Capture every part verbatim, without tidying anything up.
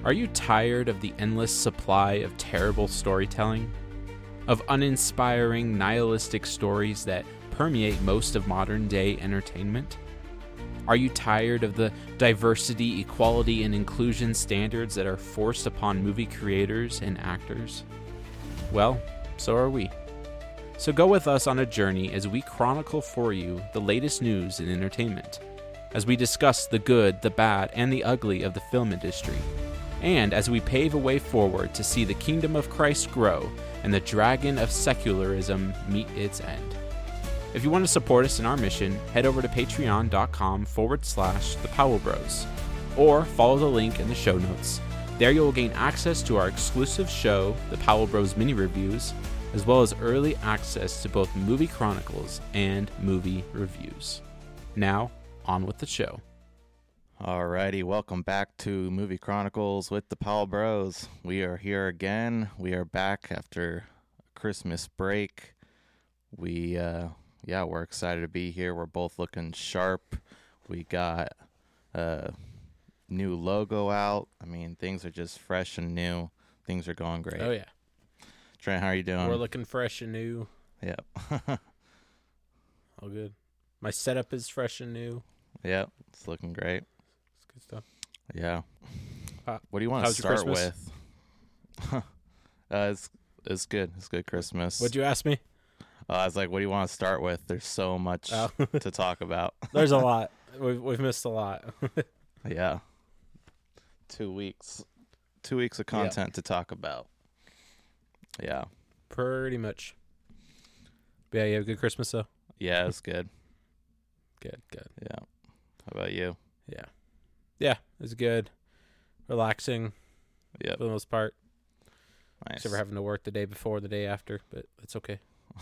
Are you tired of the endless supply of terrible storytelling? Of uninspiring, nihilistic stories that permeate most of modern-day entertainment? Are you tired of the diversity, equality, and inclusion standards that are forced upon movie creators and actors? Well, so are we. So go with us on a journey as we chronicle for you the latest news in entertainment, as we discuss the good, the bad, and the ugly of the film industry, and as we pave a way forward to see the kingdom of Christ grow and the dragon of secularism meet its end. If you want to support us in our mission, head over to patreon.com forward slash the Powell Bros, or follow the link in the show notes. There you will gain access to our exclusive show, the Powell Bros Mini Reviews, as well as early access to both movie chronicles and movie reviews. Now, on with the show. Alrighty, welcome back to Movie Chronicles with the Powell Bros. We are here again. We are back after a Christmas break. We, uh, yeah, we're excited to be here. We're both looking sharp. We got a new logo out. I mean, things are just fresh and new. Things are going great. Oh, yeah. Trent, how are you doing? We're looking fresh and new. Yep. All good. My setup is fresh and new. Yep, it's looking great. It's good stuff. Yeah. Uh, what do you want to start your with? uh, it's it's good. It's good Christmas. What'd you ask me? Uh, I was like, what do you want to start with? There's so much Oh. to talk about. There's a lot. We've we've missed a lot. Yeah. Two weeks. Two weeks of content Yep. to talk about. Yeah. Pretty much. But yeah, you have a good Christmas though? Yeah, it's good. Good, good. Yeah. How about you? Yeah. Yeah, it's good. Relaxing Yep. for the most part. Nice. Except for having to work the day before, the day after, but it's okay.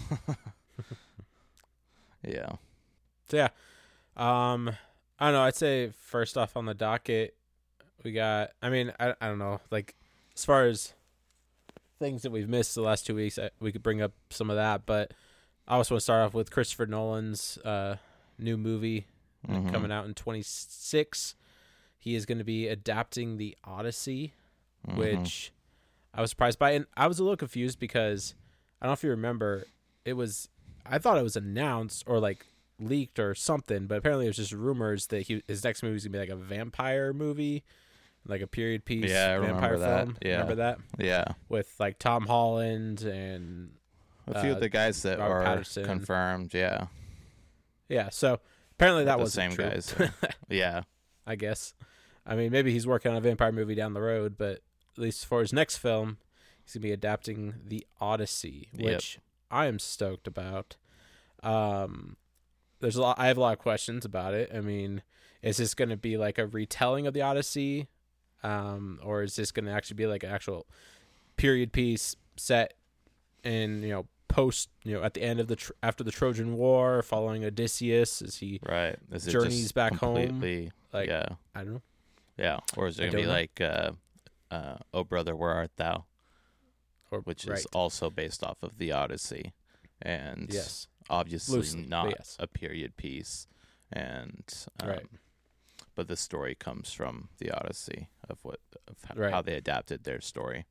Yeah. So yeah. Um I don't know, I'd say first off on the docket, we got I mean, I I don't know, like as far as things that we've missed the last two weeks, I, we could bring up some of that, but I also want to start off with Christopher Nolan's uh new movie Mhm. coming out in twenty-six. He is going to be adapting the Odyssey, Mhm. which I was surprised by, and I was a little confused because I don't know if you remember, it was I thought it was announced or like leaked or something, but apparently it was just rumors that he his next movie is gonna be like a vampire movie, like a period piece Yeah, I vampire remember that. film. Yeah. Remember that Yeah. with like Tom Holland and A few uh, of the guys that Robert are Pattinson. confirmed. Yeah. yeah. So apparently that the was same true, guys. Yeah. I guess. I mean, maybe he's working on a vampire movie down the road, but at least for his next film, he's gonna be adapting the Odyssey, which Yep. I am stoked about. Um, there's a lot. I have a lot of questions about it. I mean, is this going to be like a retelling of the Odyssey, um, or is this going to actually be like an actual period piece set in you know post you know at the end of the tr- after the Trojan War, following Odysseus as he Right. Is it journeys just back home? completely, Like yeah. I don't know. Yeah. Or is it I going to be don't know. like, uh, uh, Oh Brother, Where Art Thou? Or Which right. is also based off of the Odyssey. And yes, obviously Loosely, but not yes. a period piece. And, um, right. but the story comes from the Odyssey of what, of h- Right. how they adapted their story.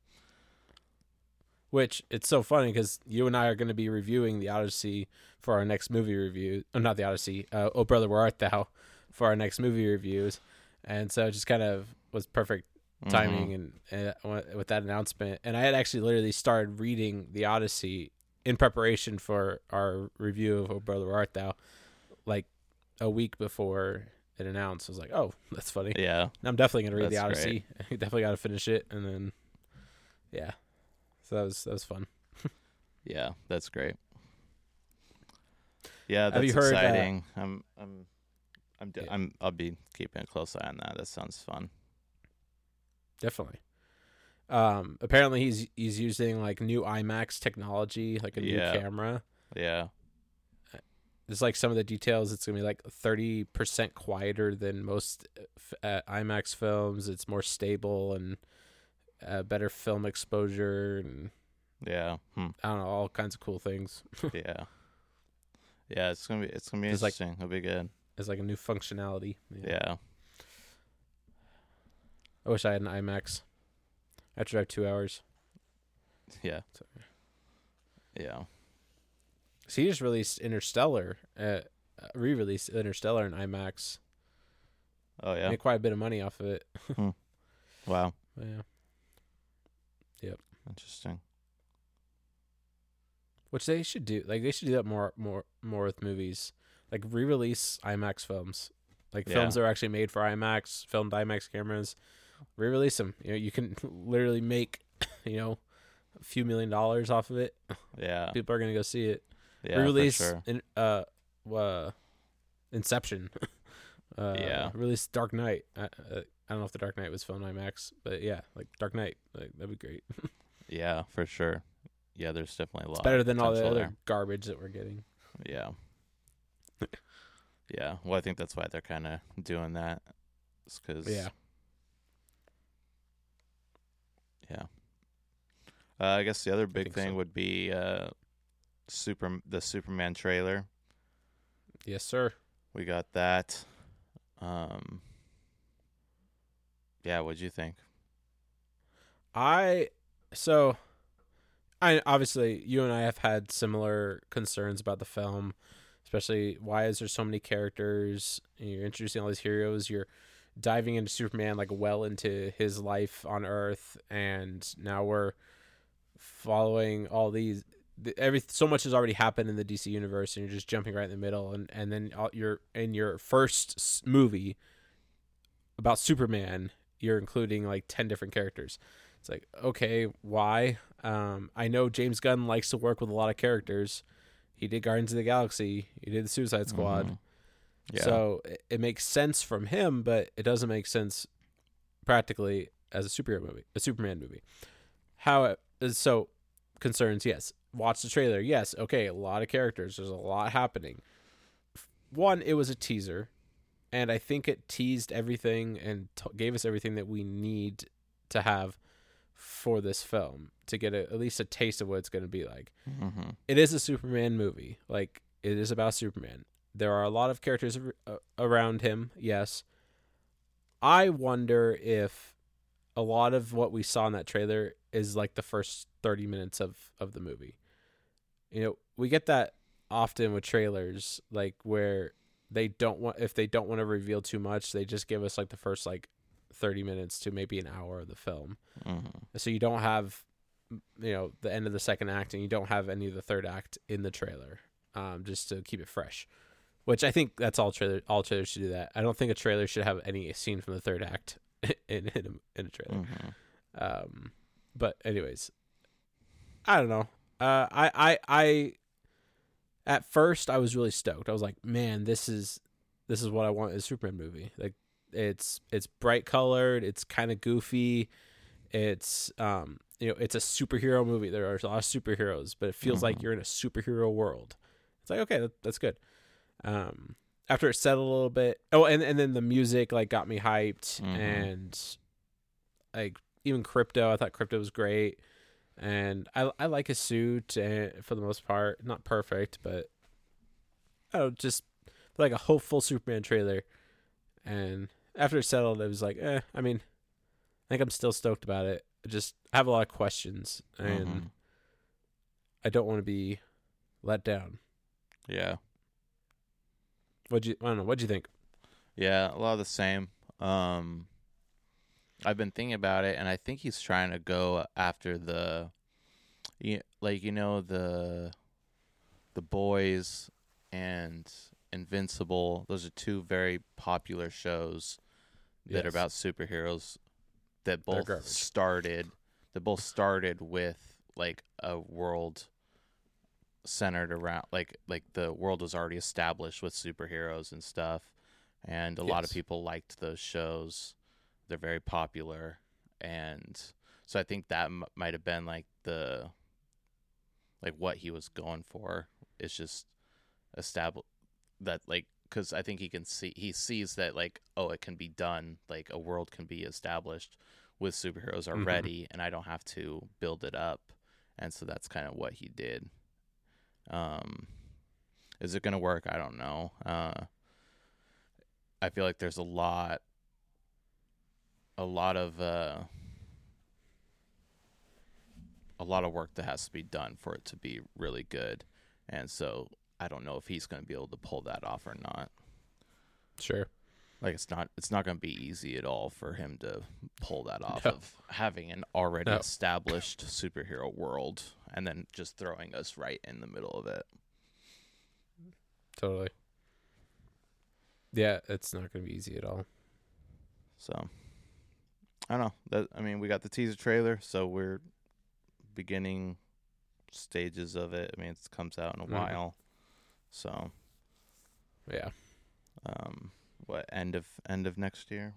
Which it's so funny because you and I are going to be reviewing the Odyssey for our next movie review. Oh, not the Odyssey. Uh, oh, Brother, Where Art Thou? For our next movie reviews. And so it just kind of was perfect timing Mhm. and, and with that announcement. And I had actually literally started reading the Odyssey in preparation for our review of Oh Brother, Where Art Thou? Like a week before it announced. I was like, oh, that's funny. Yeah. And I'm definitely going to read the That's Odyssey. I definitely got to finish it. And then, yeah. So that was that was fun. Yeah. That's great. Yeah. Have That's you heard, uh, exciting. I'm, I'm, I'm, d- Yeah. I'm, I'll be keeping a close eye on that. That sounds fun. Definitely. Um, apparently he's he's using like new IMAX technology, like a Yeah. new camera. Yeah. There's like some of the details. It's gonna be like thirty percent quieter than most uh, IMAX films. It's more stable and uh, better film exposure, and Yeah. Hmm. I don't know, all kinds of cool things. Yeah. Yeah. It's gonna be. It's gonna be It's like- interesting. It'll be good. It's like a new functionality. Yeah. I wish I had an IMAX. I have to drive two hours. Yeah. So, Yeah. so he just released Interstellar, uh, re-released Interstellar in IMAX. Oh yeah. Made quite a bit of money off of it. Hmm. Wow. But yeah. Yep. Interesting. Which they should do. Like they should do that more, more, more with movies. Like re-release IMAX films, like Yeah. films that are actually made for IMAX, filmed IMAX cameras. Re-release them. You know, you can literally make, you know, a few million dollars off of it. Yeah. People are gonna go see it. Yeah. Re-release For sure. in uh, uh, Inception. uh, Yeah. Release Dark Knight. I, uh, I don't know if the Dark Knight was filmed IMAX, but yeah, like Dark Knight, like that'd be great. Yeah. For sure. Yeah. There's definitely a lot. It's better of than all the potential other there. garbage that we're getting. Yeah. Yeah. Well, I think that's why they're kind of doing that. It's because. Yeah. Yeah. Uh, I guess the other big think thing so. would be uh, super the Superman trailer. Yes, sir. We got that. Um. Yeah. What'd you think? I so I obviously you and I have had similar concerns about the film, especially why is there so many characters? You're introducing all these heroes. You're diving into Superman like well into his life on Earth, and now we're following all these. the- Every so much has already happened in the D C universe, and you're just jumping right in the middle, and and then all- you're in your first s- movie about Superman. You're including like ten different characters. It's like, okay, why? Um, I know James Gunn likes to work with a lot of characters. He did Guardians of the Galaxy. He did the Suicide Squad. Mhm. Yeah. So it, it makes sense from him, but it doesn't make sense practically as a superhero movie, a Superman movie. How so? Concerns, yes. Watch the trailer, yes. Okay, a lot of characters. There's a lot happening. One, it was a teaser, and I think it teased everything and t- gave us everything that we need to have for this film to get a, at least a taste of what it's going to be like. Mm-hmm. It is a Superman movie. Like, it is about Superman. There are a lot of characters ar- uh, around him, yes. I wonder if a lot of what we saw in that trailer is like the first thirty minutes of, of the movie. You know, we get that often with trailers, like where they don't want, if they don't want to reveal too much, they just give us like the first like thirty minutes to maybe an hour of the film. Mm-hmm. So you don't have, you know, the end of the second act, and you don't have any of the third act in the trailer, um, just to keep it fresh. Which I think that's all trailer. All trailers should do that. I don't think a trailer should have any scene from the third act in in a, in a trailer. Mm-hmm. Um, but anyways, I don't know. Uh, I I I at first I was really stoked. I was like, man, this is this is what I want in a Superman movie. Like, it's it's bright colored. It's kind of goofy. It's um you know it's a superhero movie. There are a lot of superheroes, but it feels like Mhm. you're in a superhero world. It's like, okay, that, that's good. Um, after it settled a little bit. Oh, and and then the music like got me hyped, Mhm. and like even Crypto, I thought Crypto was great, and I I like his suit, and for the most part, not perfect, but I don't know, just like a hopeful Superman trailer. And after it settled, it was like, eh. I mean, I think I'm still stoked about it. I just have a lot of questions, and Mhm. I don't want to be let down. Yeah. What'd you? I don't know. What'd you think? Yeah, a lot of the same. Um, I've been thinking about it, and I think he's trying to go after the, you, like you know the, the Boys and Invincible. Those are two very popular shows that are Yes. about superheroes that They're both garbage. started. That both started with like a world centered around like like the world was already established with superheroes and stuff, and a lot of Yes. people liked those shows. They're very popular, and so I think that m- might have been like the like what he was going for. It's just establish that like because I think he can see he sees that like, oh, it can be done, like a world can be established with superheroes Mhm. already, and I don't have to build it up, and so that's kind of what he did. Um, is it gonna work? I don't know. Uh, I feel like there's a lot, a lot of uh, a lot of work that has to be done for it to be really good. And so I don't know if he's going to be able to pull that off or not. Sure. Like it's not it's not going to be easy at all for him to pull that off No. of having an already No. established superhero world and then just throwing us right in the middle of it. Totally. Yeah, it's not going to be easy at all. So I don't know. That I mean, we got the teaser trailer, so we're beginning stages of it. I mean, it comes out in a Mhm. while. So, Yeah. um what end of end of next year?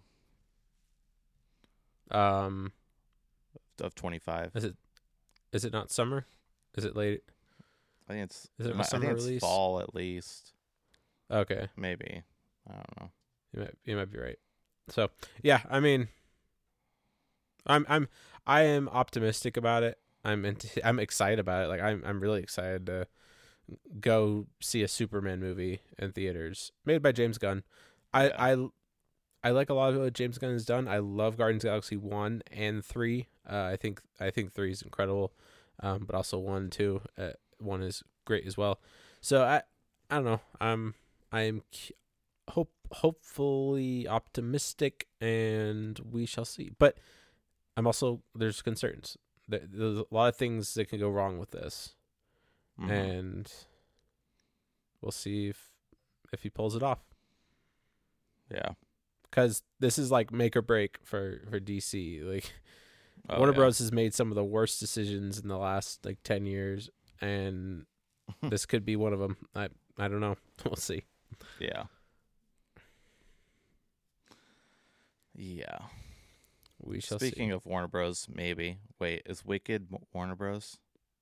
Um, Of twenty-five. is it is it not summer? Is it late? I think it's Is it a mi- I summer think it's release? fall at least. Okay. Maybe. I don't know. You might you might be right. So yeah, I mean, I'm I'm I am optimistic about it. I'm into, I'm excited about it. Like I'm I'm really excited to go see a Superman movie in theaters made by James Gunn. I Yeah. I I like a lot of what James Gunn has done. I love Guardians of the Galaxy one and three. Uh, I think I think three is incredible, um, but also one and two. Uh, one is great as well. So I I don't know. I'm I'm cu- hope hopefully optimistic, and we shall see. But I'm also there's concerns. There- There's a lot of things that can go wrong with this, Mhm. and we'll see if if he pulls it off. Yeah. Because this is like make or break for for D C. Like Oh, Warner yeah. Bros has made some of the worst decisions in the last like ten years, and this could be one of them. I I don't know. We'll see. Yeah. Yeah. We shall Speaking see. of Warner Bros, maybe. Wait, is Wicked Mo- Warner Bros?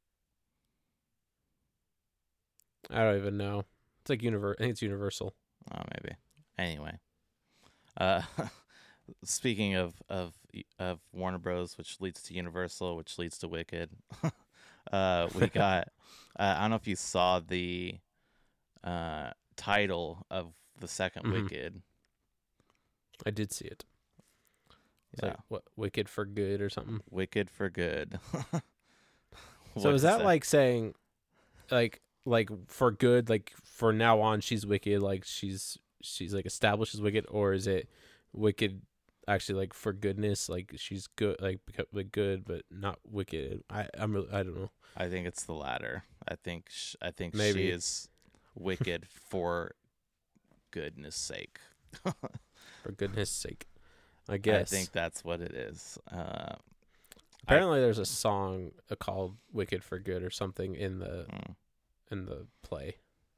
I don't even know. It's like univer- I think it's Universal. Oh, maybe. Anyway. Uh speaking of of of Warner Bros, which leads to Universal, which leads to Wicked. uh we got uh, I don't know if you saw the uh title of the second Mhm. Wicked. I did see it. It's Yeah. like what Wicked for Good or something. Wicked for Good. So What is is that, like saying, like like for good, like for now on she's wicked, like she's she's like established as wicked, or is it wicked actually like for goodness, like she's good, like beco- like good but not wicked? I I'm really, I don't know. I think it's the latter. I think sh- I think Maybe. she is wicked for goodness sake. For goodness sake, I guess. I think that's what it is. Uh, Apparently, there's a song uh, called "Wicked for Good" or something in the mm, in the play.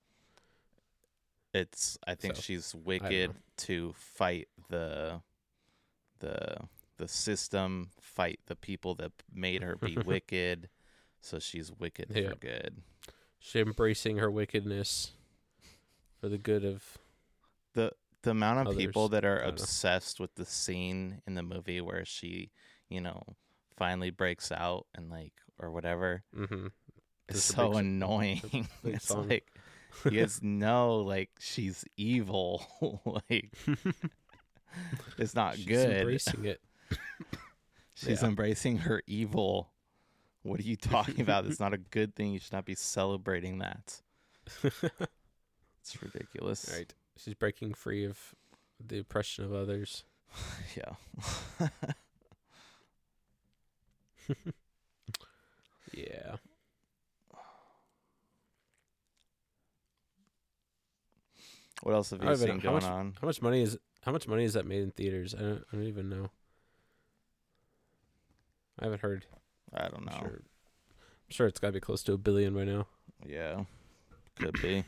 it's. I think So, she's wicked know. to fight the the the system, fight the people that made her be wicked. So she's wicked Yeah. for good. She's embracing her wickedness for the good of. the The amount of Others, people that are I don't know. obsessed with the scene in the movie where she, you know, finally breaks out and like or whatever. Mm-hmm. It's Just a so big s- annoying. big It's song. like you guys know, like she's evil. Like it's not She's good. embracing it. She's Yeah. embracing her evil. What are you talking about? It's not a good thing. You should not be celebrating that. It's ridiculous. Right. She's breaking free of the oppression of others. Yeah. Yeah. What else have I you don't even seen know. How going much- on? How much money is how much money is that made in theaters? I don't, I don't even know. I haven't heard. I don't know. I'm sure, I'm sure it's got to be close to a billion by now. Yeah. Could be.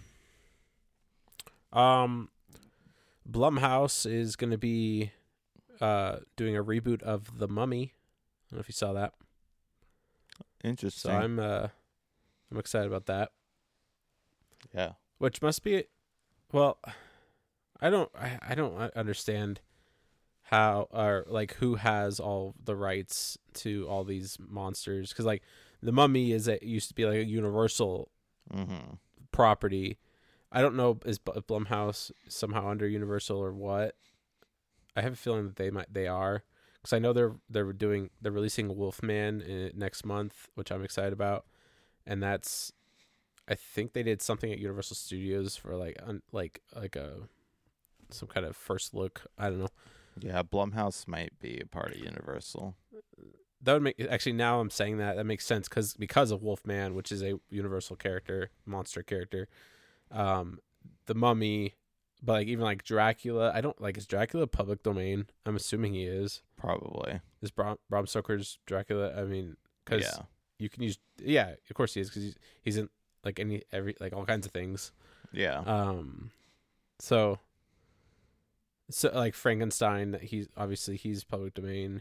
Um, Blumhouse is going to be uh doing a reboot of The Mummy. I don't know if you saw that. Interesting. So I'm uh I'm excited about that. yeah. Which must be, well, I don't I, I don't understand how or like who has all the rights to all these monsters, because like The Mummy is a, used to be like a Universal Mm-hmm. property. I don't know is B- Blumhouse somehow under Universal or what. I have a feeling that they might they are, because I know they're they're doing they're releasing Wolfman in, next month, which I'm excited about, and that's I think they did something at Universal Studios for like un, like like a some kind of first look. I don't know. Yeah, Blumhouse might be a part of Universal. That would make actually now I'm saying that that makes sense because because of Wolfman, which is a Universal character, monster character, um, the Mummy, but like even like Dracula, I don't like is Dracula public domain? I'm assuming he is. Probably Is Bram, Bram Stoker's Dracula? I mean, because yeah, you can use yeah, of course he is because he's he's in like any every like all kinds of things. yeah, Um, so so like Frankenstein, he's obviously he's public domain.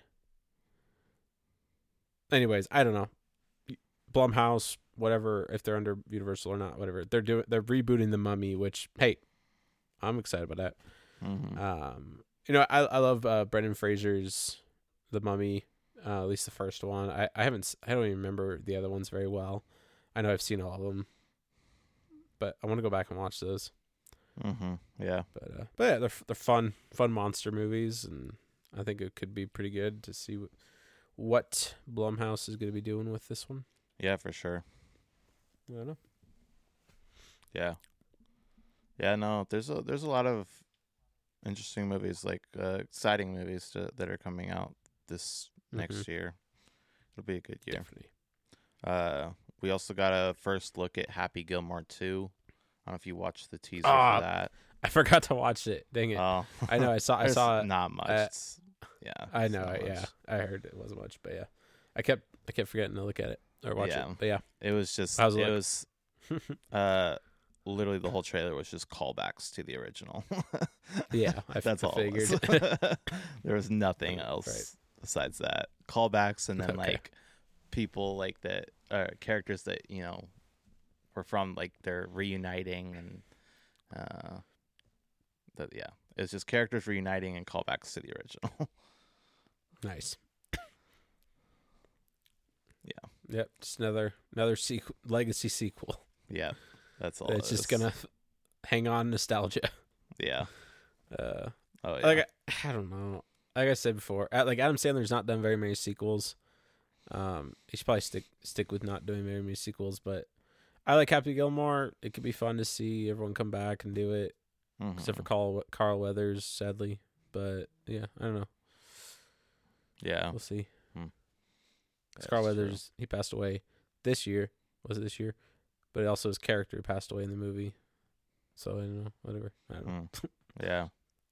Anyways, I don't know. Blumhouse, whatever, if they're under Universal or not, whatever. They're doing they're rebooting The Mummy, which hey, I'm excited about that. mm-hmm. Um, you know, I I love uh, Brendan Fraser's The Mummy, uh, at least the first one. I, I haven't I don't even remember the other ones very well. I know I've seen all of them, but I want to go back and watch those. Mm-hmm. Yeah, But uh, but yeah, they're they're fun fun monster movies, and I think it could be pretty good to see what, what Blumhouse is going to be doing with this one. yeah, for sure. I don't know. Yeah, yeah. No, there's a there's a lot of interesting movies, like uh, exciting movies to, that are coming out this Mhm. next year. It'll be a good year. Definitely. Uh, we also got a first look at Happy Gilmore two. I don't know if you watched the teaser Ah, for that. I forgot to watch it. Dang it! Oh, I know. I saw. I There's saw it. not much. uh, It's- yeah, I it's know. not I, yeah, much. I heard it wasn't much, but yeah, I kept I kept forgetting to look at it or watch Yeah. it. But yeah, It was just How's it it look? was uh literally the whole trailer was just callbacks to the original. yeah, I, That's I all. figured. It was. There was nothing Right. else besides that. Callbacks and then Okay. like people like that uh characters that, you know, were from like they're reuniting and uh that yeah. It was just characters reuniting and callbacks to the original. Nice. Yeah. Yep. Just another another sequel, legacy sequel. Yeah. That's all. It's it just is. gonna f- hang on nostalgia. Yeah. Uh, Oh yeah. like I, I don't know. Like I said before, uh, like Adam Sandler's not done very many sequels. Um, he should probably stick stick with not doing very many sequels. But I like Happy Gilmore. It could be fun to see everyone come back and do it, Mhm. except for Carl Carl Weathers, sadly. But yeah, I don't know. Yeah. We'll see. Hmm. 'Cause Carl That's true. Weathers, he passed away this year. Was it this year? But also his character passed away in the movie. So I don't know. Whatever. I don't know. Mm. Yeah.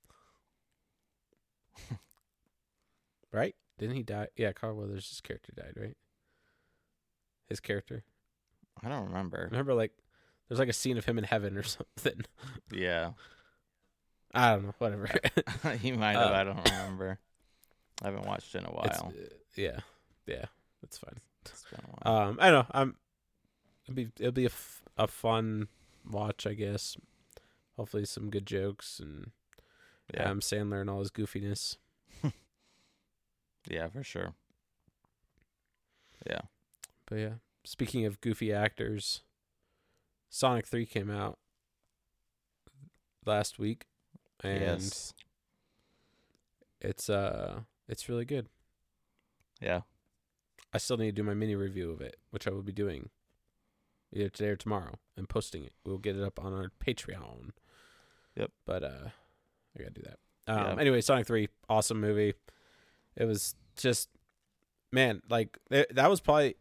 Right? Didn't he die? Yeah, Carl Weathers' his character died, right? His character. I don't remember. Remember, like, there's like a scene of him in heaven or something. Yeah. I don't know. Whatever. He might have. Uh, I don't remember. I haven't watched in a It's, while. uh, yeah, yeah, that's fine. It's been a while. Um, I don't know. I'm. It'll be it'll be a, f- a fun watch, I guess. Hopefully, some good jokes and yeah. Adam Sandler and all his goofiness. Yeah, for sure. Yeah. But yeah, speaking of goofy actors, Sonic three came out last week, and Yes. it's uh it's really good. Yeah. I still need to do my mini review of it, which I will be doing either today or tomorrow and posting it. We'll get it up on our Patreon. Yep. But uh I gotta do that. Um Yeah. Anyway, Sonic three, awesome movie. It was just, man, like it, that was probably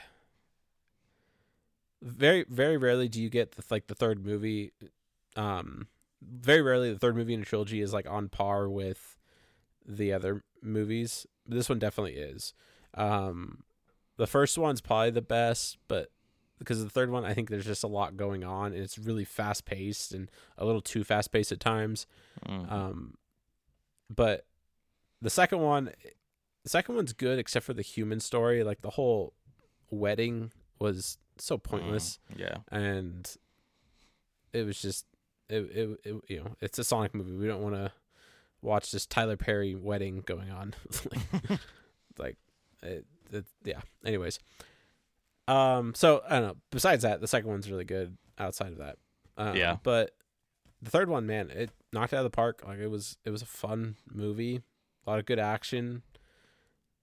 very very rarely do you get the, like the third movie. Um, very rarely the third movie in a trilogy is like on par with the other movies. This one definitely is. Um, the first one's probably the best, but because the third one, I think there's just a lot going on, and it's really fast paced and a little too fast paced at times. Mhm. Um, but the second one, the second one's good except for the human story. Like the whole wedding was so pointless, Mm, yeah. and it was just it, it, it. You know, it's a Sonic movie. We don't want to watch this Tyler Perry wedding going on. like, like it, it, yeah. Anyways, um. So I don't know. Besides that, the second one's really good. Outside of that, um, Yeah. But the third one, man, it knocked it out of the park. Like it was, it was a fun movie. A lot of good action.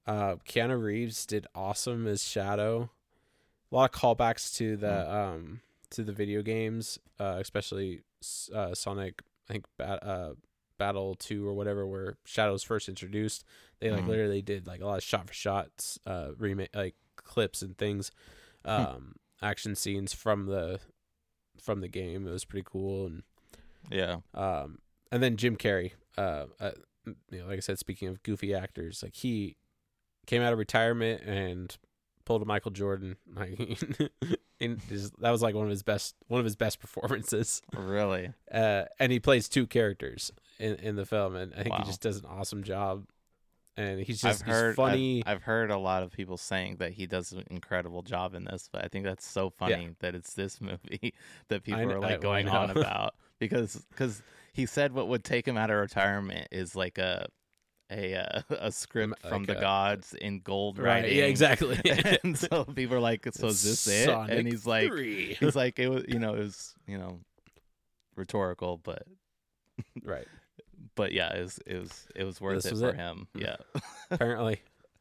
Uh, Keanu Reeves did awesome as Shadow. A lot of callbacks to the mm. um to the video games, uh, especially uh, Sonic. I think bat, uh, Battle Two or whatever, where Shadow's first introduced. They like mm. literally did like a lot of shot for shots, uh, remake like clips and things, um, action scenes from the from the game. It was pretty cool, and yeah. Um, and then Jim Carrey. Uh, uh, you know, like I said, speaking of goofy actors, like he came out of retirement and pulled a Michael Jordan. Like, in his, that was like one of his best, one of his best performances. Really? Uh, and he plays two characters in, in the film, and I think wow. he just does an awesome job. And he's just I've heard, he's funny. I've, I've heard a lot of people saying that he does an incredible job in this, but I think that's so funny yeah. that it's this movie that people I, are like I, going on about because because he said what would take him out of retirement is like a a uh, a script like from a, the gods in gold right, writing. Yeah, exactly. And so people are like, so is this it? Sonic and he's like, three. he's like, it was, you know, it was, you know, rhetorical, but right. But yeah, it was it was it was worth this it was for it. him. Yeah. Apparently.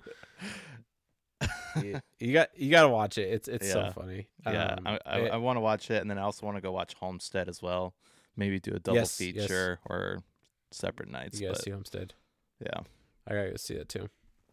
you, you got you got to watch it. It's it's yeah. so funny. Yeah, um, I I, it, I want to watch it, and then I also want to go watch Homestead as well. Maybe do a double yes, feature yes. or separate nights. You gotta but, see Homestead. Yeah, I gotta go see it too.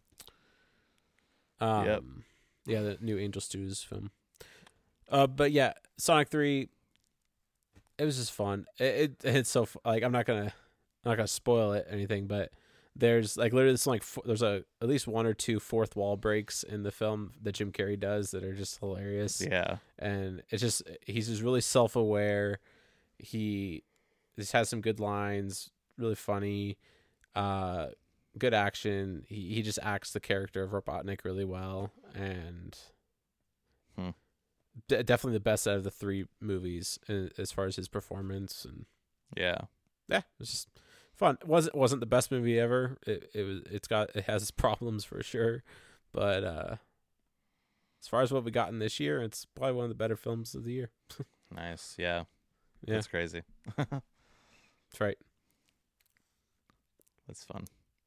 Um, yep. Yeah, the new Angel Studios film. Uh, but yeah, Sonic three. It was just fun. It, it it's so like I'm not gonna I'm not gonna spoil it or anything, but there's like literally it's like there's a at least one or two fourth wall breaks in the film that Jim Carrey does that are just hilarious. Yeah, and it's just he's just really self aware. He just has some good lines, really funny, uh, good action. He he just acts the character of Robotnik really well, and hmm. d- definitely the best out of the three movies as far as his performance. And yeah, yeah, it was just fun. It wasn't wasn't the best movie ever. It it was it's got it has its problems for sure, but uh, as far as what we got in this year, it's probably one of the better films of the year. Nice, yeah. Yeah. That's crazy. That's right. That's fun.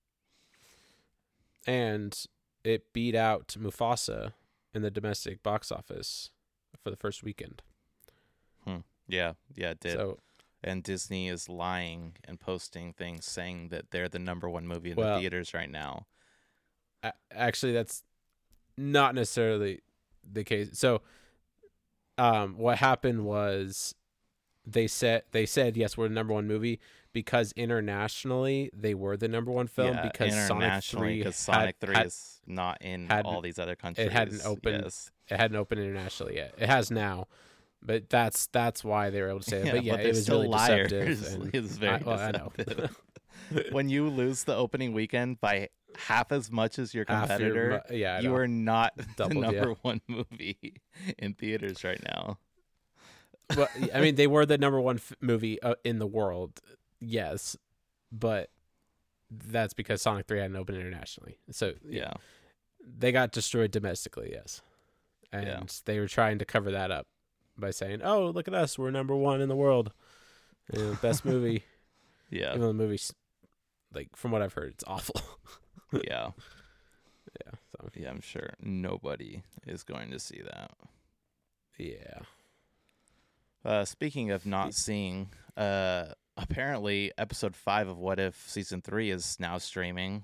And it beat out Mufasa in the domestic box office for the first weekend. Hmm. Yeah, yeah, it did. So, and Disney is lying and posting things saying that they're the number one movie in well, the theaters right now. Actually, that's not necessarily the case. So, um, what happened was they said they said yes, we're the number one movie because internationally they were the number one film yeah, because Sonic three because Sonic had, three had, is not in had, all these other countries. It hadn't opened. Yes. It hadn't opened internationally yet. It has now, but that's that's why they were able to say it. Yeah, but yeah, but it was really liars. deceptive. And it's very I, well, deceptive. I know. When you lose the opening weekend by half as much as your competitor, your, yeah, you are not Doubled, the number yeah. one movie in theaters right now. Well, I mean, they were the number one f- movie uh, in the world, yes, but that's because Sonic three hadn't opened internationally. So yeah, they got destroyed domestically, yes, and yeah. they were trying to cover that up by saying, "Oh, look at us, we're number one in the world, you know, best movie." Yeah, even though the movie's like, from what I've heard, it's awful. yeah, yeah, so yeah. I'm sure nobody is going to see that. Yeah. Uh, speaking of not seeing, uh, apparently episode five of What If season three is now streaming.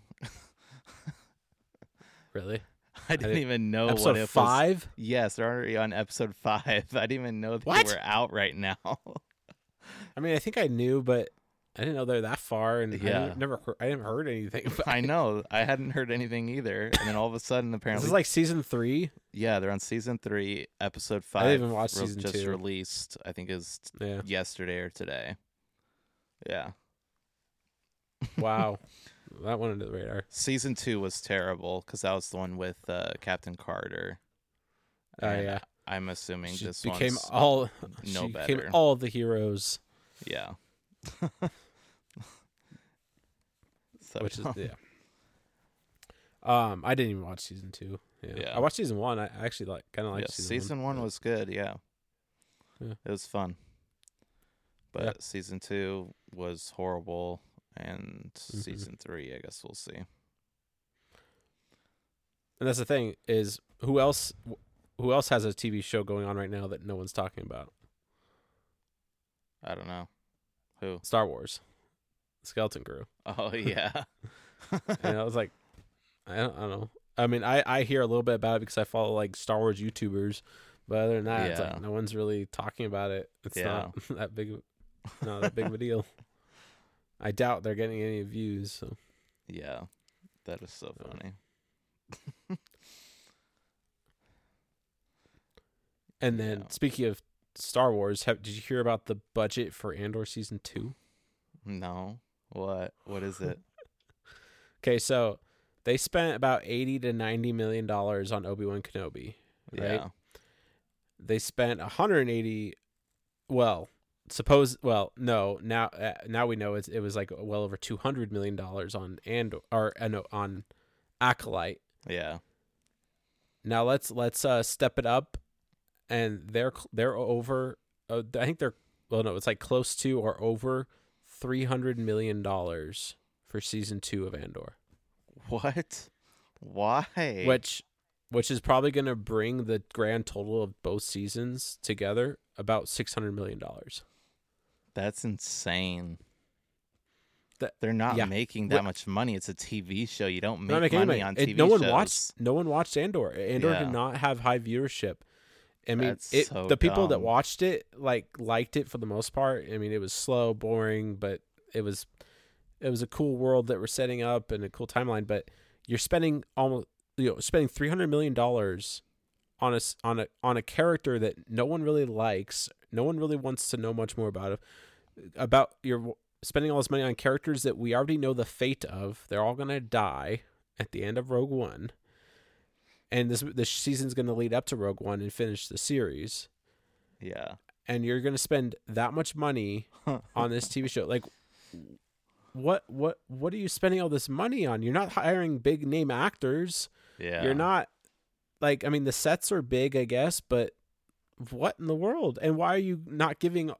Really? I didn't, I didn't even know episode What If five? Was, yes, they're already on episode five. I didn't even know they what? were out right now. I mean, I think I knew, but I didn't know they're that far, and yeah. I never, I haven't heard anything. About I know, I hadn't heard anything either, and then all of a sudden, apparently, this is like season three. Yeah, they're on season three, episode five. I didn't even watch season just two. released. I think is yeah. yesterday or today. Yeah. Wow, that went under the radar. Season two was terrible because that was the one with uh, Captain Carter. Oh uh, yeah. I'm assuming she this became one's all no she better. Became all the heroes. Yeah. So, which is yeah. Um, I didn't even watch season two. Yeah, yeah. I watched season one. I actually like kind of liked yeah, season, season one. one was good. Yeah. yeah, it was fun. But yeah. season two was horrible, and mm-hmm. season three, I guess we'll see. And that's the thing is who else who else has a T V show going on right now that no one's talking about? I don't know. Who? Star Wars. Skeleton Crew. Oh yeah. And I was like, I don't, I don't know. I mean, I, I hear a little bit about it because I follow like Star Wars YouTubers, but other than that, it's Yeah. like no one's really talking about it. It's Yeah. not that big, of- not that big of a deal. I doubt they're getting any views. So Yeah. That is so Yeah. funny. and then Yeah. speaking of Star Wars, have, did you hear about the budget for Andor season two? No. What? What is it? Okay, so they spent about eighty to ninety million dollars on Obi-Wan Kenobi. Right? Yeah. They spent one hundred eighty. Well, suppose. Well, no. Now, uh, now we know it's, it was like well over two hundred million dollars on and or uh, no, on Acolyte. Yeah. Now let's let's uh, step it up, and they're they're over. Uh, I think they're well, no, it's like close to or over three hundred million dollars for season two of Andor. What? Why? Which which is probably going to bring the grand total of both seasons together about six hundred million dollars. That's insane. That- They're not yeah. making that What- much money. It's a T V show. You don't Not make making money any on money. T It- V no one shows. watched no one watched Andor. Andor Yeah. did not have high viewership. I mean, That's it, so the people that dumb. watched it like liked it for the most part. I mean, it was slow, boring, but it was it was a cool world that we're setting up and a cool timeline. But you're spending almost you know spending three hundred million dollars on a s- on a on a character that no one really likes. No one really wants to know much more about it. About you're spending all this money on characters that we already know the fate of. They're all gonna die at the end of Rogue One. And this this season's going to lead up to Rogue One and finish the series. Yeah. And you're going to spend that much money on this T V show. Like, what what what are you spending all this money on? You're not hiring big name actors. Yeah. You're not like I mean the sets are big, I guess, but what in the world? And why are you not giving?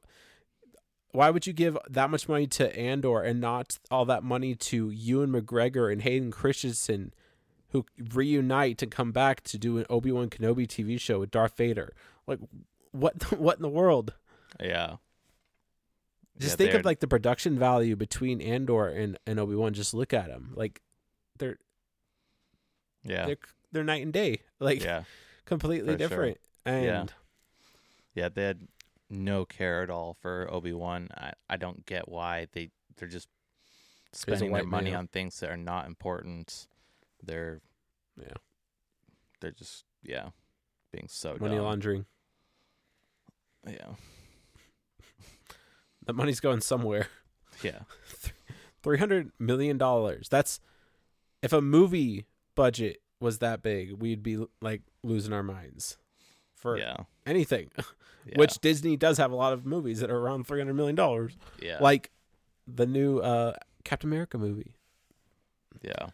Why would you give that much money to Andor and not all that money to Ewan McGregor and Hayden Christensen, who reunite to come back to do an Obi-Wan Kenobi T V show with Darth Vader? Like, what what in the world? Yeah. Just Yeah, think they're- of like the production value between Andor and, and Obi-Wan. Just look at them. Like, they're Yeah. they're they're night and day. Like, Yeah. completely for sure. different. And Yeah. Yeah. They had no care at all for Obi-Wan. I, I don't get why they they're just spending their white money male. on things that are not important. They're yeah, they're just yeah, being so money dumb. laundering. Yeah. That money's going somewhere. Yeah. Three hundred million dollars. That's if a movie budget was that big, we'd be like losing our minds for Yeah. anything. Yeah. Which Disney does have a lot of movies that are around three hundred million dollars, yeah. like the new uh, Captain America movie. yeah.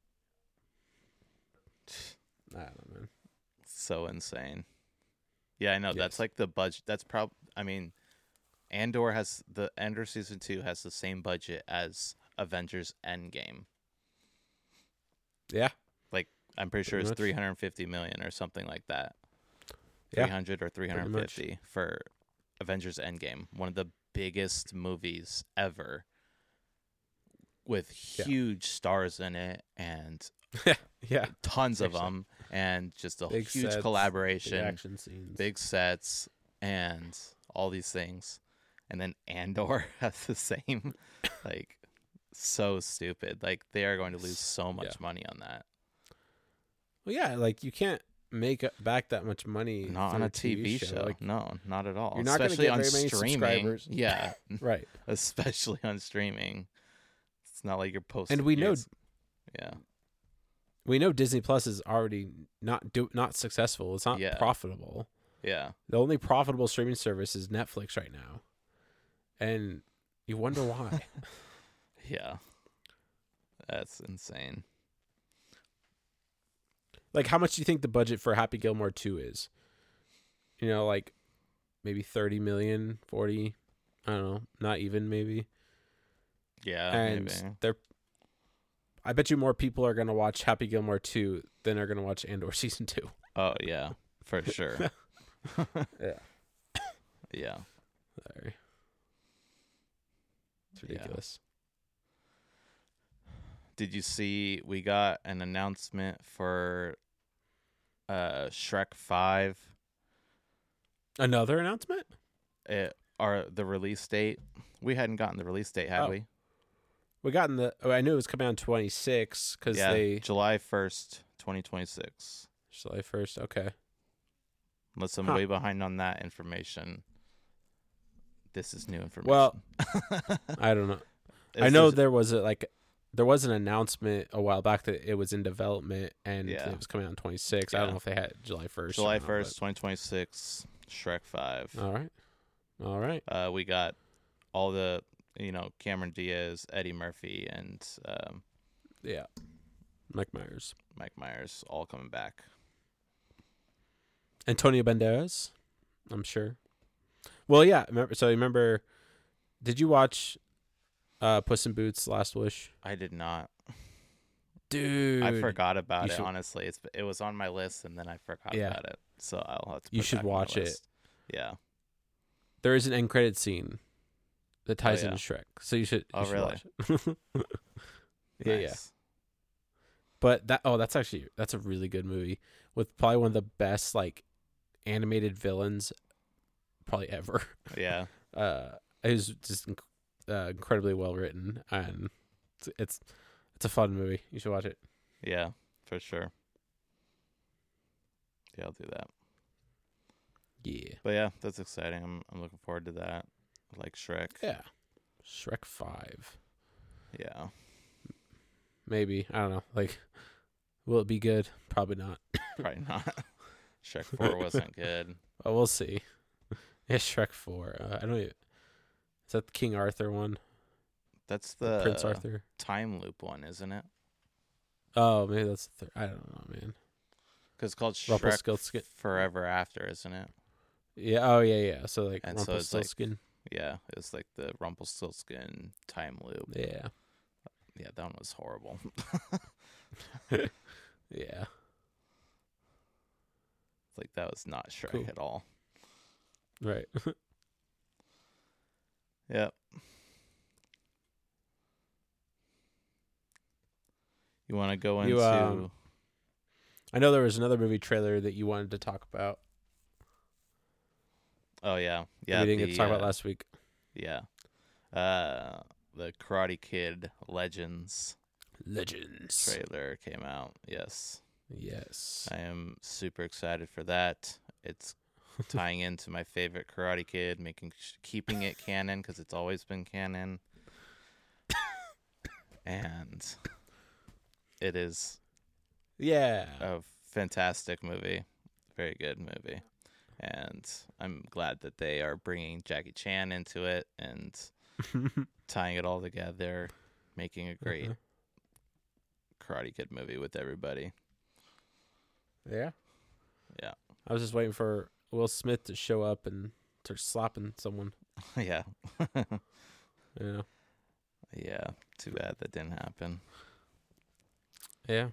I don't know, man. So insane. Yeah, I know. That's Yes. like the budget. That's prob. I mean, Andor has the Andor season two has the same budget as Avengers Endgame. Yeah, Like I'm pretty sure Pretty it's much. three hundred fifty million or something like that. Yeah. Three hundred or three hundred much. fifty for Avengers Endgame, one of the biggest movies ever, with Yeah. huge stars in it and yeah. tons of Actually. them, and just a Big huge sets, collaboration. Big action scenes. big sets and all these things, and then Andor has the same. Like, so stupid. Like, they are going to lose so much Yeah. money on that. Well, yeah, like you can't make back that much money Not for on a T V show. Like, No, not at all. You're not gonna especially get on very many streaming. subscribers. Yeah, right. especially on streaming. It's not like you're posting. And we know- Yeah, We know Disney Plus is already not do not successful. It's not Yeah. profitable. yeah, The only profitable streaming service is Netflix right now, and you wonder why. yeah. That's insane. Like, how much do you think the budget for Happy Gilmore two is? You know, like maybe thirty million, forty. I don't know, not even maybe. Yeah, and maybe. they're, I bet you more people are gonna watch Happy Gilmore two than are gonna watch Andor season two. Oh yeah, for sure. Yeah. Yeah. Sorry. It's ridiculous. Did you see we got an announcement for uh Shrek five? Another announcement? It or the release date? We hadn't gotten the release date, had Oh. we? We got in the. Oh, I knew it was coming out in twenty-six because Yeah, they July first, twenty twenty-six. July first. Okay. Unless I'm Huh. way behind on that information. This is new information. Well, I don't know. I Is know this- there was a like there was an announcement a while back that it was in development and Yeah. it was coming out in twenty-six. I Yeah. don't know if they had July first. July first, twenty twenty-six, Shrek five. All right. All right. Uh, we got all the, you know, Cameron Diaz, Eddie Murphy, and um, Yeah. Mike Myers. Mike Myers all coming back. Antonio Banderas, I'm sure. Well, yeah. Remember, so remember, did you watch uh, Puss in Boots: Last Wish? I did not. Dude, I forgot about you it, should- honestly. It's It was on my list, and then I forgot Yeah. about it. So I'll have to put You it should back on my watch it. list. Yeah. There is an end credit scene that ties Oh, yeah. into Shrek, so you should. You Oh, should really? Watch it. yeah, yeah. Nice. But that oh, that's actually that's a really good movie with probably one of the best like animated villains probably ever. Yeah. Uh, it was just inc- uh, incredibly well written, and it's, it's it's a fun movie. You should watch it. Yeah, for sure. Yeah, I'll do that. Yeah, But yeah, that's exciting. I'm I'm looking forward to that. I like Shrek. yeah. Shrek five, Yeah. maybe I don't know. Like, will it be good? Probably not. Probably not. Shrek four wasn't good. But we'll see. Yeah, Shrek four. Uh, I don't. Even, is that the King Arthur one? That's the Prince Arthur. time loop one, isn't it? Oh, maybe that's the third. I don't know, man. Because it's called Shrek Rumpelstiltskin. Forever After, isn't it? Yeah. Oh, yeah, yeah. So like And so it's like- Rumpelstiltskin. Yeah, it's like the Rumpelstiltskin time loop. Yeah. Yeah, that one was horrible. Yeah. Like that was not Shrek Cool. at all. Right. Yep. You want to go You, into? um, I know there was another movie trailer that you wanted to talk about. oh yeah, that yeah. we didn't the, get to talk about uh, last week. Yeah. Uh, the Karate Kid Legends Legends. trailer came out. Yes, Yes. I am super excited for that. It's tying into my favorite Karate Kid, making sh- keeping it canon because it's always been canon, and it is Yeah. a fantastic movie, very good movie, and I'm glad that they are bringing Jackie Chan into it and tying it all together, making a great Uh-huh. Karate Kid movie with everybody. Yeah. Yeah. I was just waiting for Will Smith to show up and start slapping someone. Yeah. Yeah. Yeah. Too bad that didn't happen. Yeah.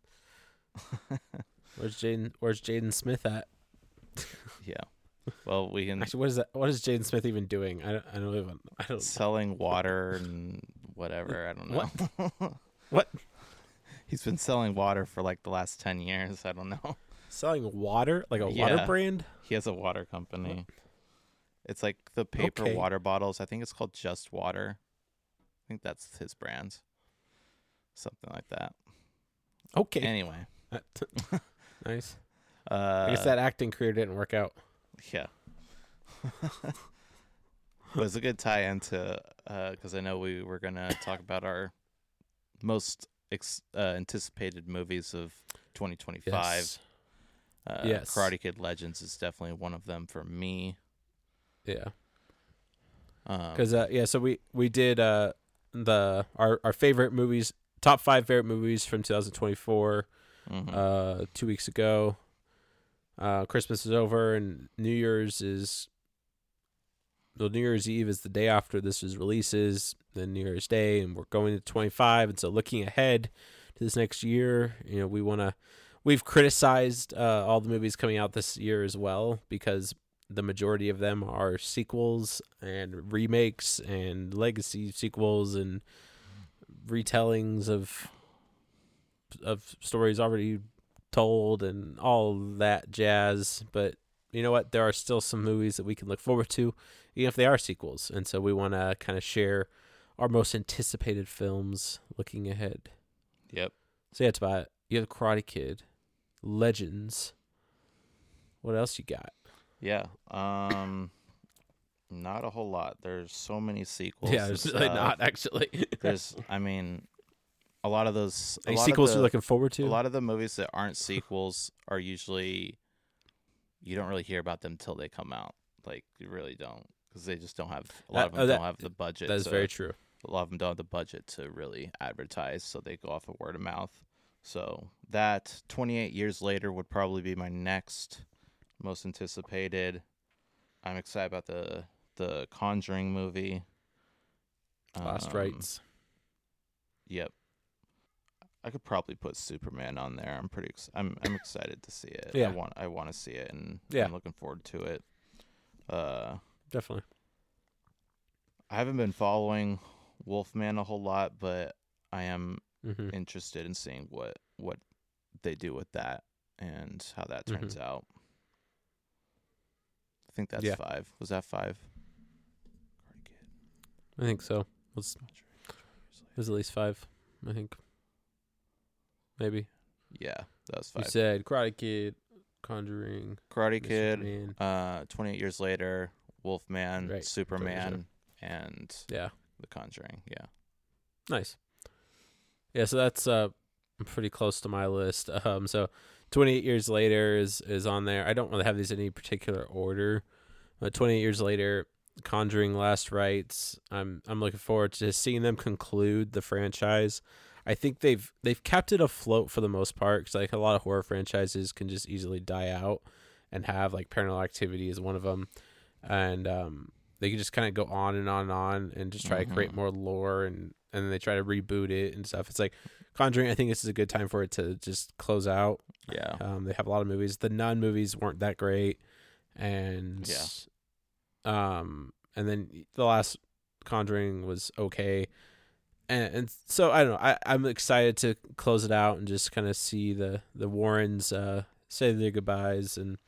Where's Jaden? Where's Jaden Smith at? Yeah. Well, we can Actually, what is that? What is Jaden Smith even doing? I don't. I don't even. I don't. selling water and whatever. I don't know. What? What? He's been selling water for like the last ten years. I don't know. Selling water, like a water Yeah. brand. He has a water company. It's like the paper Okay. water bottles. I think it's called Just Water. I think that's his brand. Something like that. Okay. Anyway. Nice. Uh, I guess that acting career didn't work out. Yeah. It was a good tie into because I know we were going to talk about our most ex- uh, anticipated movies of twenty twenty-five. Yes. Uh, Yes. Karate Kid Legends is definitely one of them for me. Yeah. Um, Because uh, yeah, so we we did uh the our our favorite movies, top five favorite movies from two thousand twenty-four. mhm. Uh, two weeks ago. Uh, Christmas is over and New Year's is. Well, New Year's Eve is the day after this is releases. then New Year's Day, and we're going to twenty-five. And so looking ahead to this next year, you know, we want to, we've criticized uh, all the movies coming out this year as well, because the majority of them are sequels and remakes and legacy sequels and retellings of of stories already told and all that jazz. But you know what? There are still some movies that we can look forward to, even if they are sequels. And so we want to kind of share our most anticipated films looking ahead. Yep. So yeah, it's about, you have Karate Kid, Legends. What else you got? Yeah. Um, not a whole lot. There's so many sequels. Yeah, there's really not, actually. There's, I mean, a lot of those. A Any lot sequels of the, you're looking forward to? A lot of the movies that aren't sequels are usually, you don't really hear about them till they come out. Like, you really don't, because they just don't have, a lot That- of them oh, that- don't have the budget. That is to- very true. A lot of them don't have the budget to really advertise, so they go off of word of mouth. So that twenty-eight years later would probably be my next most anticipated. I'm excited about the the Conjuring movie. Last Um, Rites. Yep. I could probably put Superman on there. I'm pretty. Ex- I'm I'm excited to see it. Yeah. I want. I want to see it, and Yeah. I'm looking forward to it. Uh, Definitely. I haven't been following Wolfman a whole lot, but I am Mm-hmm. interested in seeing what what they do with that and how that turns Mhm. out. I think that's Yeah. five. Was that five? Karate Kid. I think so. Let's, there's at least five, I think. Maybe. Yeah, that was You five. said Karate Kid, Conjuring, Karate Kid. Superman. Uh, twenty-eight years later, Wolfman, Right. Superman, and Yeah. The Conjuring. Yeah. Nice. Yeah, so that's uh pretty close to my list. Um, so twenty-eight years later is is on there. I don't really have these in any particular order. But twenty-eight years later, Conjuring, Last Rites. I'm I'm looking forward to seeing them conclude the franchise. I think they've they've kept it afloat for the most part, because like a lot of horror franchises can just easily die out, and have like Paranormal Activity is one of them, and um, they can just kind of go on and on and on and just try Mhm. to create more lore, and and then they try to reboot it and stuff. It's like Conjuring. I think this is a good time for it to just close out. Yeah. Um, they have a lot of movies. The Nun movies weren't that great, and Yeah. um, and then the last Conjuring was okay, and and so I don't know. I I'm excited to close it out and just kind of see the the Warrens uh say their goodbyes, and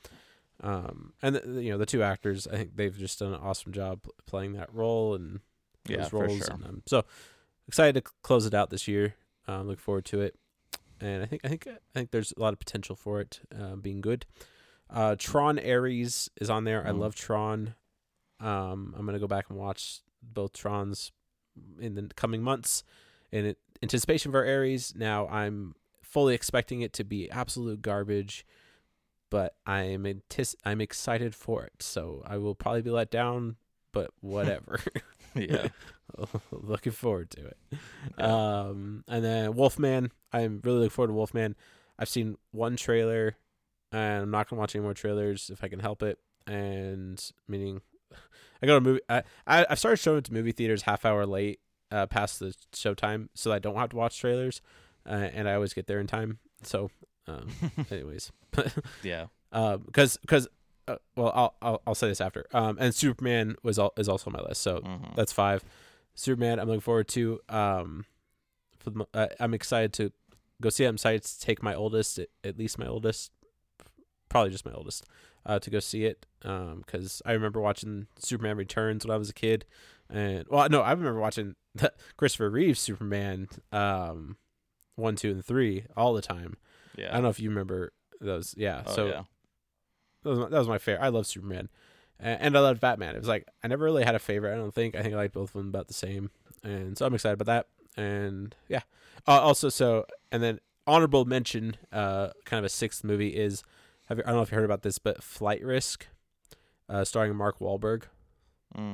um and the, you know, the two actors, I think they've just done an awesome job pl- playing that role and those Yeah, for roles. sure. And, um, so excited to c- close it out this year. Um, look forward to it, and I think I think I think there's a lot of potential for it uh, being good. Uh, Tron Ares is on there. I Mm. love Tron. Um, I'm gonna go back and watch both Trons in the coming months in it, anticipation for Ares. Now I'm fully expecting it to be absolute garbage, but I'm antis- I'm excited for it. So I will probably be let down, but whatever. Yeah. Looking forward to it. Yeah. Um, and then Wolfman. I'm really looking forward to Wolfman. I've seen one trailer, and I'm not gonna watch any more trailers if I can help it. And meaning, I go to movie. I I I've started showing it to movie theaters half hour late, uh, past the showtime, so I don't have to watch trailers, uh, and I always get there in time. So, um, anyways, Yeah. um, because because. Uh, well, I'll, I'll I'll say this after. Um, and Superman was all, is also on my list, so Mhm. that's five. Superman, I'm looking forward to. Um, for the, mo- uh, I'm excited to go see it. I'm excited to take my oldest, at, at least my oldest, probably just my oldest, uh, to go see it. Um, because I remember watching Superman Returns when I was a kid, and well, no, I remember watching the Christopher Reeve Superman, um, one, two, and three all the time. Yeah. I don't know if you remember those. Yeah. Oh, so. yeah. That was, my, that was my favorite. I love Superman, and, and I loved Batman. It was like I never really had a favorite. I don't think. I think I like both of them about the same, and so I'm excited about that. And yeah, uh, also so and then honorable mention, uh, kind of a sixth movie is, have you, I don't know if you heard about this, but Flight Risk, uh, starring Mark Wahlberg, Mm.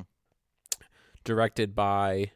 directed by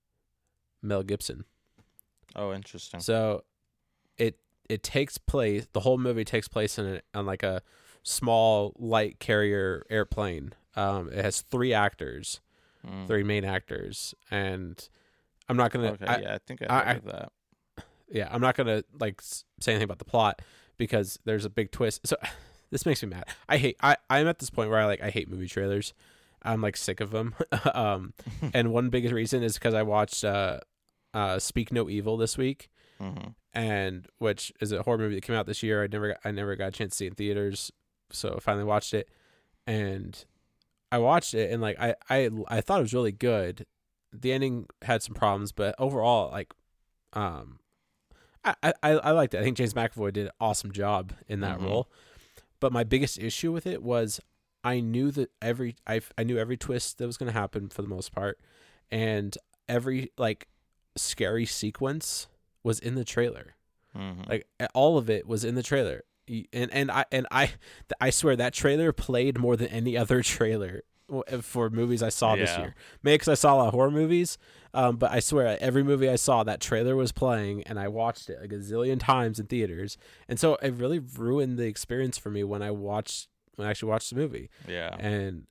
Mel Gibson. Oh, interesting. So it it takes place. The whole movie takes place in a, on like a small light carrier airplane. Um, it has three actors, Mm. three main actors, and I'm not gonna. Okay, I, yeah, I think I I- heard I- of that. yeah, I'm not gonna like s- say anything about the plot because there's a big twist. So this makes me mad. I hate. I I'm at this point where I like I hate movie trailers. I'm like sick of them. um, and one big reason is because I watched uh, uh, Speak No Evil this week, Mm-hmm. and which is a horror movie that came out this year. I never got, I never got a chance to see it in theaters, so I finally watched it, and I watched it and like I I I thought it was really good. The ending had some problems, but overall, like, um, I I I liked it. I think James McAvoy did an awesome job in that Mhm. role. But my biggest issue with it was I knew that every I I knew every twist that was going to happen for the most part, and every like scary sequence was in the trailer. Mm-hmm. Like all of it was in the trailer. Y- And and I and I I swear that trailer played more than any other trailer w- for movies I saw this Yeah. year. Maybe because I saw a lot of horror movies, um, but I swear every movie I saw that trailer was playing, and I watched it like a zillion times in theaters. And so it really ruined the experience for me when I watched when I actually watched the movie. yeah. And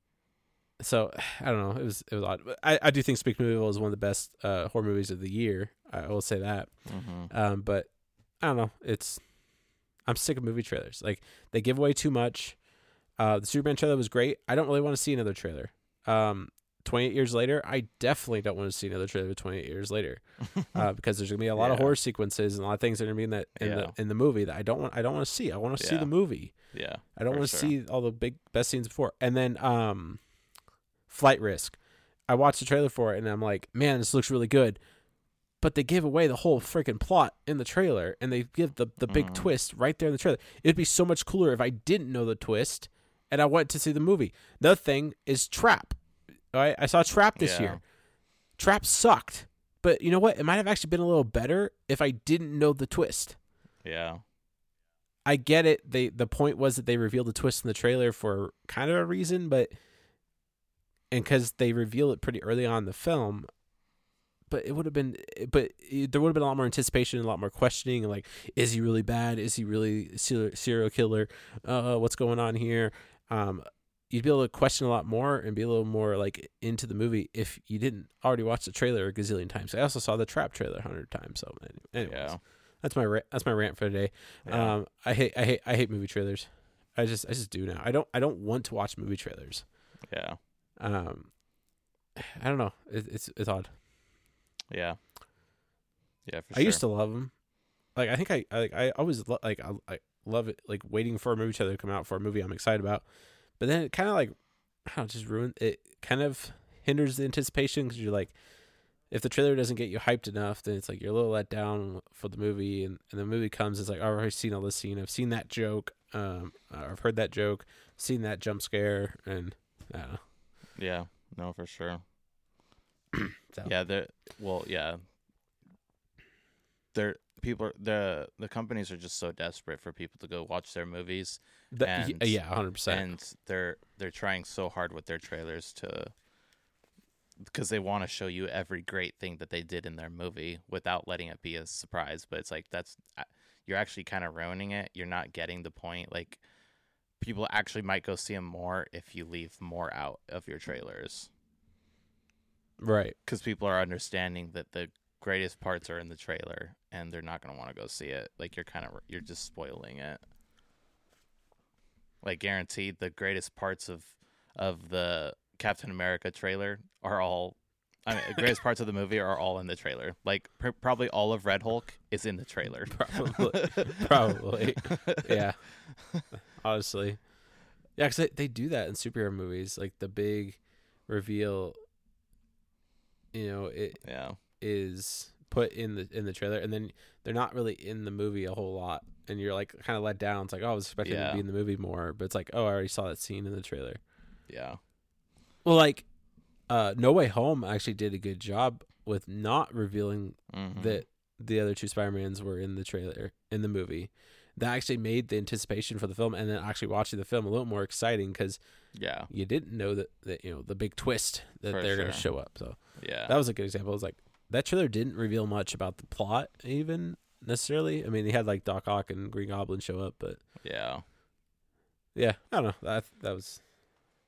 so I don't know. It was it was odd. But I, I do think Speak No Evil is one of the best uh, horror movies of the year. I will say that. Mm-hmm. Um, but I don't know. It's I'm sick of movie trailers. Like they give away too much. Uh, the Superman trailer was great. I don't really want to see another trailer. Um, twenty-eight years later, I definitely don't want to see another trailer. twenty-eight years later, uh, because there's gonna be a lot of Yeah. horror sequences and a lot of things that are gonna be in that in Yeah. the in the movie that I don't want. I don't want to see. I want to see Yeah. the movie. Yeah. I don't for want to sure. see all the big best scenes before. And then um, Flight Risk. I watched the trailer for it and I'm like, man, this looks really good. But they give away the whole freaking plot in the trailer, and they give the the big Mhm. twist right there in the trailer. It'd be so much cooler if I didn't know the twist and I went to see the movie. Another thing is Trap. All right, I saw Trap this Yeah. year. Trap sucked, but you know what? It might have actually been a little better if I didn't know the twist. Yeah. I get it. They the point was that they revealed the twist in the trailer for kind of a reason, but and because they reveal it pretty early on in the film. But it would have been, but it- there would have been a lot more anticipation and a lot more questioning. Like, is he really bad? Is he really a serial serial killer? Uh, what's going on here? Um, you'd be able to question a lot more and be a little more like into the movie if you didn't already watch the trailer a gazillion times. I also saw the Trap trailer a hundred times. So, anyways, Yeah. that's my ra- that's my rant for today. Yeah. Um, I hate I hate I hate movie trailers. I just I just do now. I don't I don't want to watch movie trailers. yeah. Um, I don't know. It, it's it's odd. Yeah. Yeah. For I sure. used to love them. Like I think I I like I always lo- like I, I love it like waiting for a movie trailer to come out for a movie I'm excited about. But then it kind of like I don't know, just ruin it. Kind of hinders the anticipation because you're like, if the trailer doesn't get you hyped enough, then it's like you're a little let down for the movie, and, and the movie comes. It's like, oh, I've already seen all this scene. I've seen that joke. Um, I've heard that joke. Seen that jump scare, and I don't know. Yeah. No, for sure. So. Yeah. The well. Yeah. They're people. Are, the the companies are just so desperate for people to go watch their movies, The- and- yeah, hundred percent. and they're they're trying so hard with their trailers to because they want to show you every great thing that they did in their movie without letting it be a surprise. But it's like that's you're actually kind of ruining it. You're not getting the point. Like people actually might go see them more if you leave more out of your trailers. Right. Because people are understanding that the greatest parts are in the trailer, and they're not going to want to go see it. Like you're kind of you're just spoiling it. Like guaranteed, the greatest parts of of the Captain America trailer are all. I mean, the greatest parts of the movie are all in the trailer. Like pr- probably all of Red Hulk is in the trailer. Probably. Probably. Yeah. Honestly. Yeah, because they, they do that in superhero movies. Like the big reveal, you know, it Yeah. is put in the in the trailer, and then they're not really in the movie a whole lot, and you're like kind of let down. It's like, oh, I was expecting them Yeah. to be in the movie more, but it's like, oh, I already saw that scene in the trailer. Yeah. Well, like, uh, No Way Home actually did a good job with not revealing Mhm. that the other two Spider-Mans were in the trailer, in the movie. That actually made the anticipation for the film and then actually watching the film a little more exciting because Yeah. you didn't know that, that, you know, the big twist that For they're going to sure. show up. So Yeah. that was a good example. It was like, that trailer didn't reveal much about the plot even necessarily. I mean, he had like Doc Ock and Green Goblin show up, but yeah. yeah, I don't know. That, that was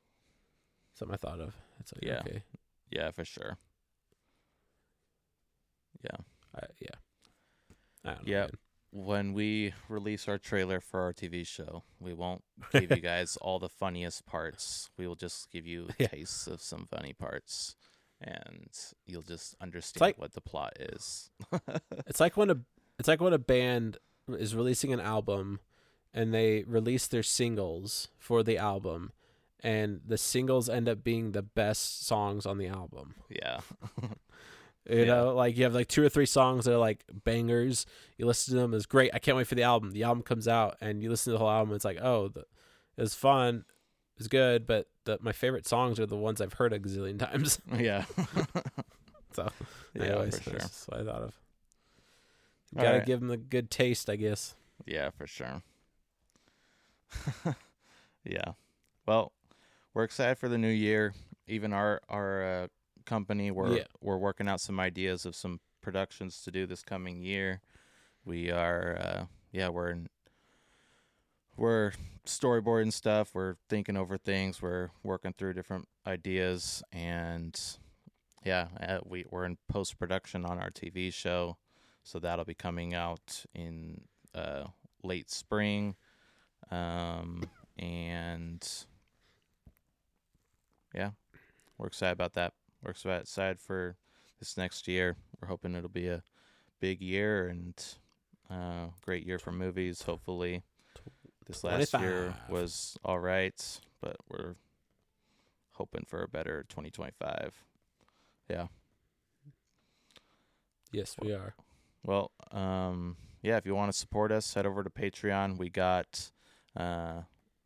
something I thought of. It's like, Yeah. okay. Yeah. For sure. Yeah. I, yeah. I don't know, Yep. man. When we release our trailer for our T V show, we won't give you guys all the funniest parts. We will just give you Yeah. tastes of some funny parts, and you'll just understand like- what the plot is. It's like when a it's like when a band is releasing an album and they release their singles for the album, and the singles end up being the best songs on the album. Yeah. You Yeah. know, like you have like two or three songs that are like bangers. You listen to them, it's great. I can't wait for the album. The album comes out, and you listen to the whole album. It's like, oh, the, it was fun, it's good, but the, my favorite songs are the ones I've heard a gazillion times. Yeah. So, Yeah, anyways, for sure. that's what I thought of. You All gotta right. give them a good taste, I guess. Yeah, for sure. Yeah. Well, we're excited for the new year. Even our our uh, company, we're Yeah. we're working out some ideas of some productions to do this coming year. We are, uh, yeah, we're in, we're storyboarding stuff. We're thinking over things. We're working through different ideas, and yeah, uh, we we're in post production on our T V show, so that'll be coming out in uh, late spring, um, and yeah, we're excited about that. We're excited for this next year. We're hoping it'll be a big year and uh, great year for movies. Hopefully, this last year twenty-five. was all right, but we're hoping for a better twenty twenty-five. Yeah. Yes, we are. Well, um, yeah, if you want to support us, head over to Patreon. We got uh,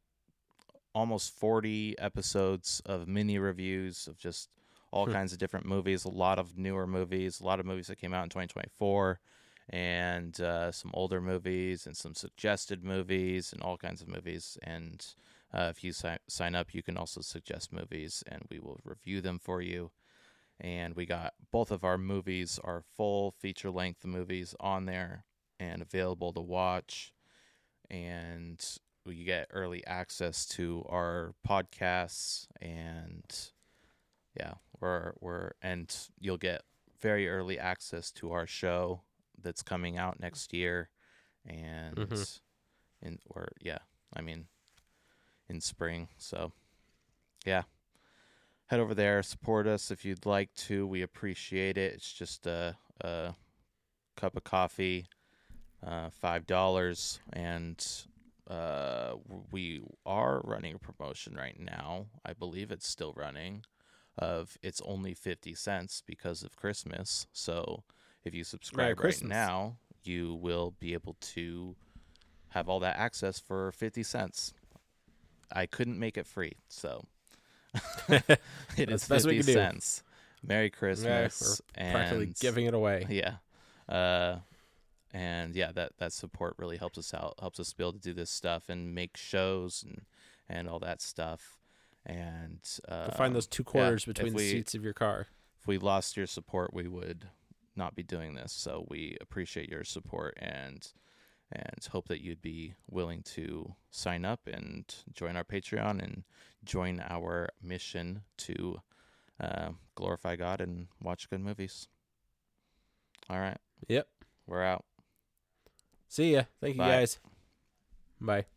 almost forty episodes of mini reviews of just all Hmm. kinds of different movies, a lot of newer movies, a lot of movies that came out in twenty twenty-four, and uh, some older movies and some suggested movies and all kinds of movies. And uh, if you si- sign up, you can also suggest movies, and we will review them for you. And we got both of our movies, our full feature-length movies on there and available to watch. And we get early access to our podcasts, and yeah, we're we're and you'll get very early access to our show that's coming out next year, and Mhm. in or yeah, I mean in spring. So yeah. Head over there, support us if you'd like to. We appreciate it. It's just a, a cup of coffee, uh, five dollars, and uh, we are running a promotion right now. I believe it's still running. Of it's only fifty cents because of Christmas. So if you subscribe right Christmas. now, you will be able to have all that access for fifty cents. I couldn't make it free, so. It That's is the best we fifty can do. cents. Merry Yeah, Christmas. we're practically and giving it away. yeah. Uh and yeah, that, that support really helps us out, helps us be able to do this stuff and make shows and, and all that stuff. And uh Go find those two quarters between the we- seats of your car. if we lost your support, we would not be doing this. So we appreciate your support and and hope that you'd be willing to sign up and join our Patreon and join our mission to uh, glorify God and watch good movies. All right. Yep. We're out. See ya. Thank you, Bye. guys. Bye.